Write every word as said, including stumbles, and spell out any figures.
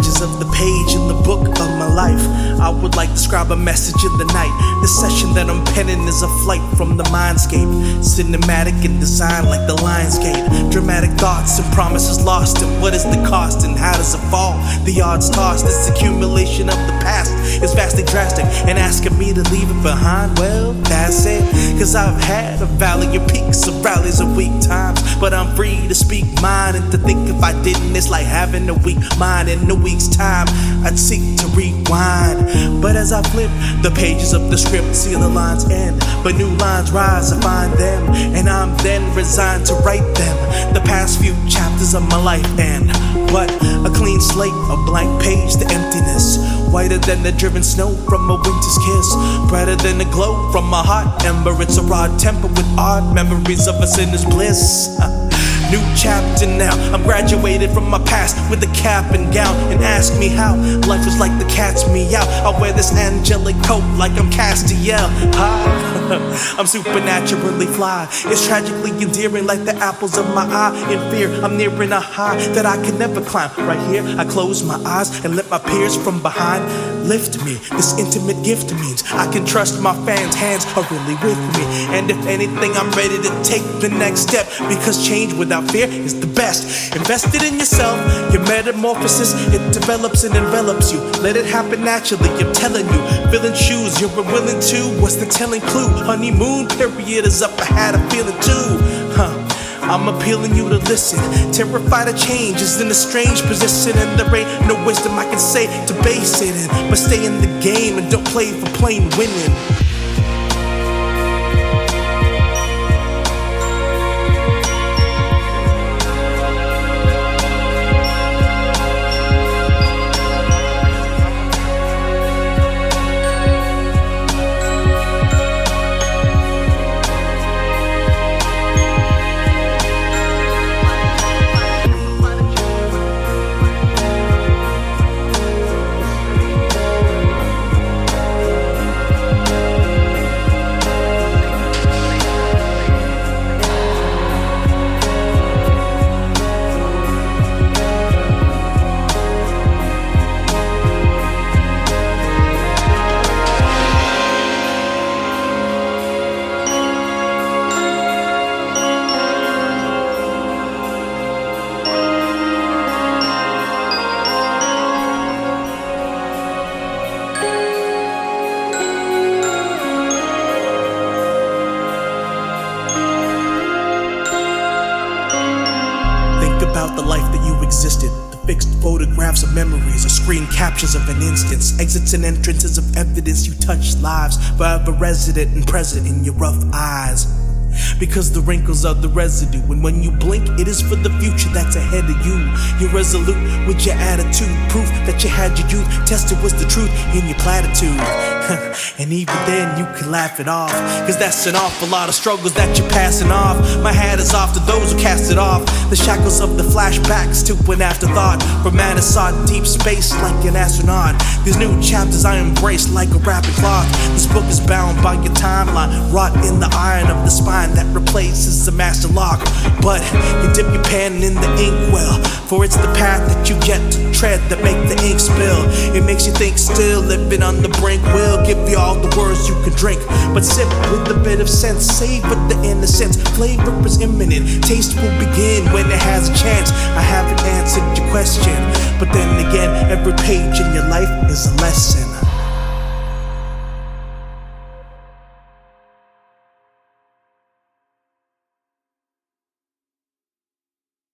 pages of the page in the book of my life. I would like to scribe a message in the night. The session that I'm penning is a flight from the mindscape, cinematic in design like the Lionsgate. Dramatic thoughts and promises lost, and what is the cost and how does it fall? The odds tossed, this accumulation of the past is vastly drastic, and asking me to leave it behind, well, that's it. Cause I've had a valley of peaks, of rallies of weak times, but I'm free to speak mine and to think if I didn't, it's like having a weak mind. In a week's time, I'd seek to rewind. But as I flip the pages of the script, see the lines end, but new lines rise, I find them, and I'm then resigned to write them. The past few chapters of my life, and what? A clean slate, a blank page to emptiness. Whiter than the driven snow from a winter's kiss, brighter than the glow from a hot ember. It's a raw temper with odd memories of a sinner's bliss. New chapter now, I'm graduated from my past with a cap and gown. And ask me how life was like the cat's meow. I wear this angelic coat like I'm Castiel. Hi, I'm supernaturally fly. It's tragically endearing like the apples of my eye. In fear, I'm nearing a high that I could never climb. Right here, I close my eyes and let my peers from behind lift me. This intimate gift means I can trust my fans' hands are really with me. And if anything, I'm ready to take the next step, because change without fear is the best. Invested in yourself, your metamorphosis, it develops and envelops you. Let it happen naturally, I'm telling you. Filling shoes, you're willing to. What's the telling clue? Honeymoon period is up, I had a feeling too. Huh. I'm appealing you to listen. Terrified of change is in a strange position, and there ain't no wisdom I can say to base it in. But stay in the game and don't play for plain winning. About the life that you existed, the fixed photographs of memories or screen captures of an instance, exits and entrances of evidence. You touch lives, forever resident and present in your rough eyes. Because the wrinkles are the residue, and when you blink, it is for the future that's ahead of you. You're resolute with your attitude, proof that you had your youth, tested was the truth in your platitude. And even then you can laugh it off, cause that's an awful lot of struggles that you're passing off. My hat is off to those who cast it off, the shackles of the flashbacks to an afterthought. For man is sought deep space like an astronaut. These new chapters I embrace like a wrapping cloth. This book is bound by your timeline, wrought in the iron of the spine that replaces the master lock. But you dip your pen in the inkwell, for it's the path that you get to tread that make the ink spill. It makes you think still, living on the brink will give you all the words you can drink, but sip with a bit of sense, savor the innocence. Flavor is imminent, taste will begin when it has a chance. I haven't answered your question, but then again, every page in your life is a lesson.